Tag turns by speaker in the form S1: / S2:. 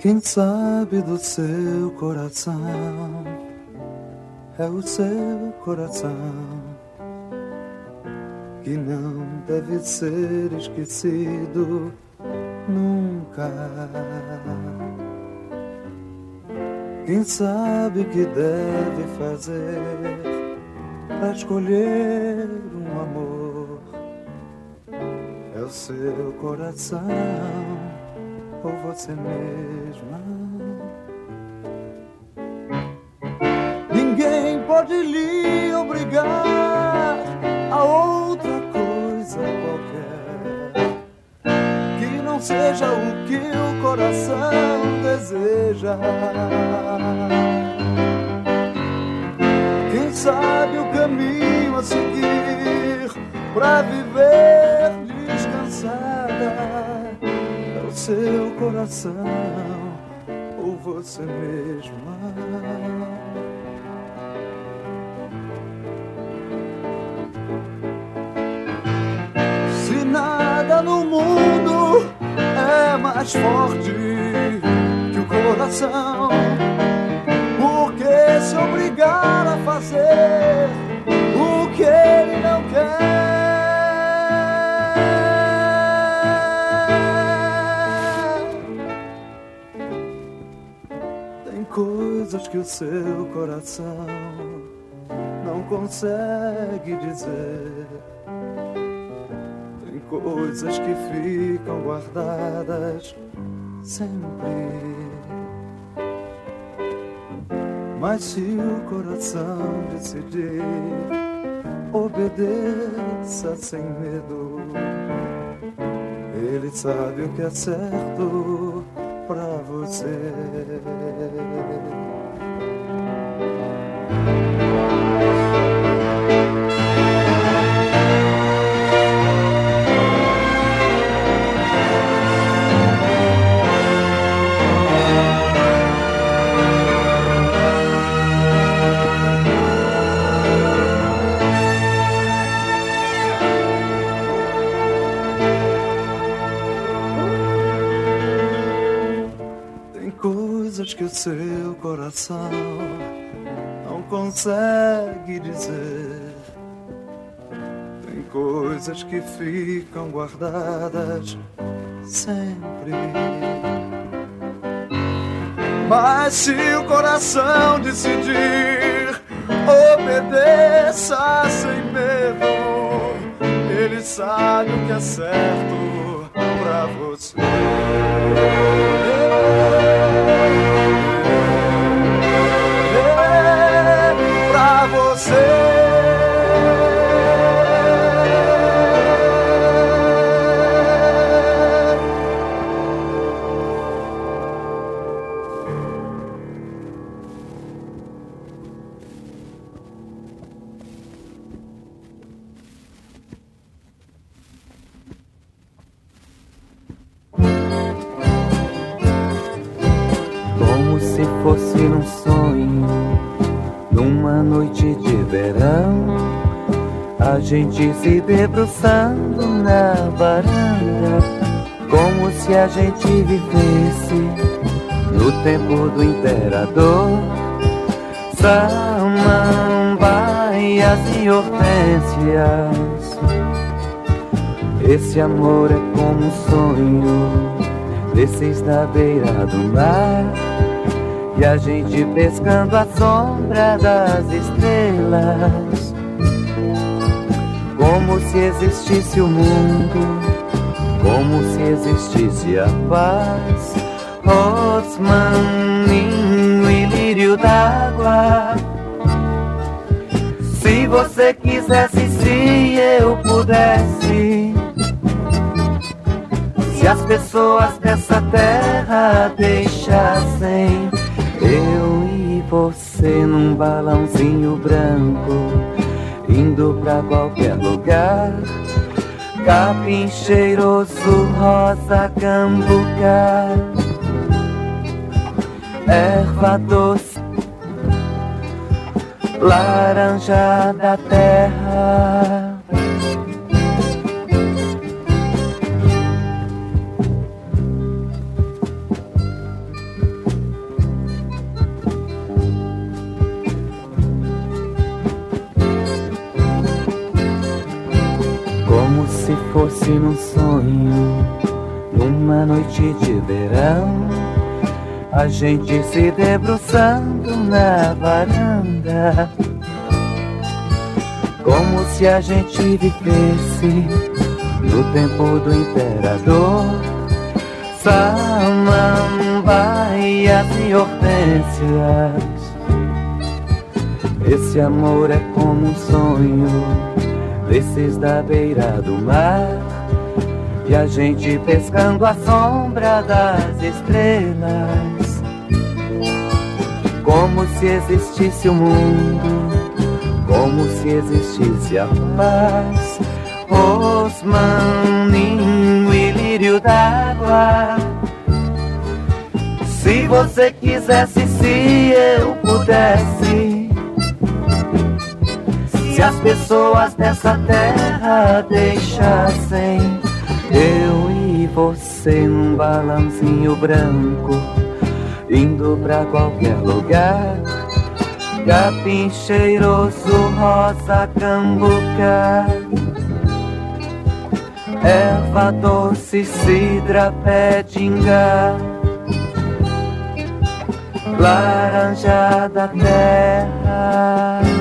S1: Quem sabe do seu coração é o seu coração, que não deve ser esquecido nunca. Quem sabe o que deve fazer para escolher um amor? É o seu coração ou você mesma? Ninguém pode lhe obrigar a outra coisa qualquer que não seja o que o coração deseja. Quem sabe o caminho a seguir pra viver descansada? É o seu coração ou você mesma? Se nada no mundo é mais forte que o coração, por que se obrigar a fazer o que ele não quer? Tem coisas que o seu coração não consegue dizer, tem coisas que ficam guardadas sempre. Mas se o coração decidir, obedeça sem medo. Ele sabe o que é certo pra você. Que o seu coração não consegue dizer, tem coisas que ficam guardadas sempre. Mas se o coração decidir, obedeça sem medo. Ele sabe o que é certo pra você. Pra você.
S2: Como se fosse num sonho, numa noite de verão, a gente se debruçando na varanda, como se a gente vivesse no tempo do imperador. Samambaias e hortênsias, esse amor é como um sonho desses da beira do mar, e a gente pescando a sombra das estrelas, como se existisse o mundo, como se existisse a paz. Rosmaninho e lírio d'água, se você quisesse, se eu pudesse, se as pessoas dessa terra deixassem eu e você num balãozinho branco, indo pra qualquer lugar, capim cheiroso, rosa, cambucá, erva doce, laranja da terra. se num sonho, numa noite de verão, a gente se debruçando na varanda, como se a gente vivesse no tempo do imperador. Samambaias e hortênsias, esse amor é como um sonho desses da beira do mar, e a gente pescando a sombra das estrelas, como se existisse o mundo, como se existisse a paz. Osmaninho e lírio d'água, se você quisesse, se eu pudesse, se as pessoas dessa terra deixassem eu e você num balancinho branco, indo pra qualquer lugar, capim cheiroso, rosa cambuca, erva doce, cidra, pedinga, laranja da terra.